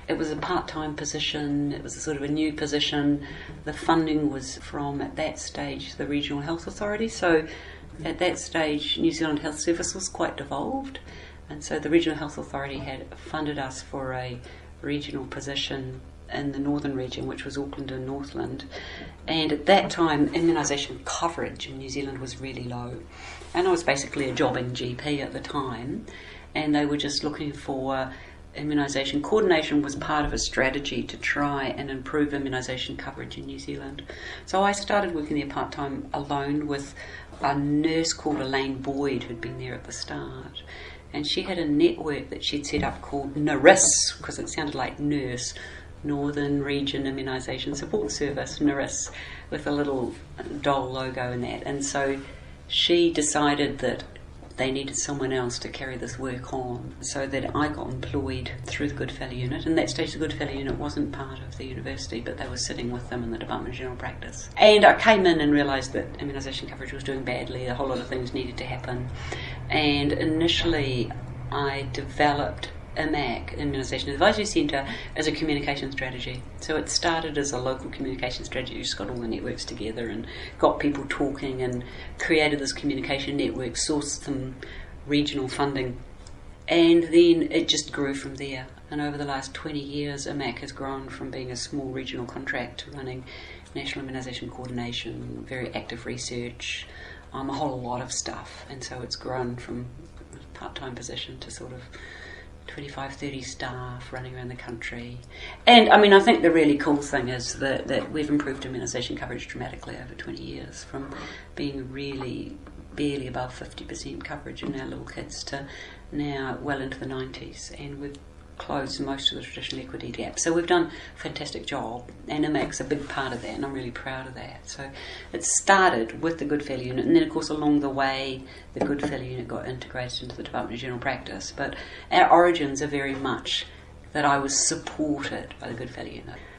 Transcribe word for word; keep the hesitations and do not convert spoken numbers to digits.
It was a part-time position, it was a sort of a new position. The funding was from, at that stage, the Regional Health Authority. So at that stage, New Zealand Health Service was quite devolved. And so the Regional Health Authority had funded us for a regional position in the northern region, which was Auckland and Northland. And at that time, immunisation coverage in New Zealand was really low. And I was basically a jobbing G P at the time, and they were just looking for immunisation. Coordination was part of a strategy to try and improve immunisation coverage in New Zealand. So I started working there part-time alone with a nurse called Elaine Boyd, who'd been there at the start. And she had a network that she'd set up called NIRIS, because it sounded like nurse, Northern Region Immunisation Support Service, NIRIS, with a little doll logo in that. And so she decided that they needed someone else to carry this work on, so that I got employed through the Goodfellow Unit. And that stage the Goodfellow Unit wasn't part of the university, but they were sitting with them in the Department of General Practice. And I came in and realised that immunisation coverage was doing badly, a whole lot of things needed to happen. And initially I developed I M A C, Immunisation Advisory Centre, as a communication strategy. So it started as a local communication strategy. You just got all the networks together and got people talking and created this communication network, sourced some regional funding, and then it just grew from there. And over the last twenty years, I M A C has grown from being a small regional contract to running national immunisation coordination, very active research, um, a whole lot of stuff. And so it's grown from a part-time position to sort of twenty-five, thirty staff running around the country. And I mean, I think the really cool thing is that, that we've improved immunisation coverage dramatically over twenty years, from being really barely above fifty percent coverage in our little kids to now well into the nineties, and we've closed most of the traditional equity gaps. So we've done a fantastic job, and I M A C's a big part of that, and I'm really proud of that. So it started with the Goodfellow Unit, and then of course along the way the Goodfellow Unit got integrated into the Department of General Practice, but our origins are very much that I was supported by the Goodfellow Unit.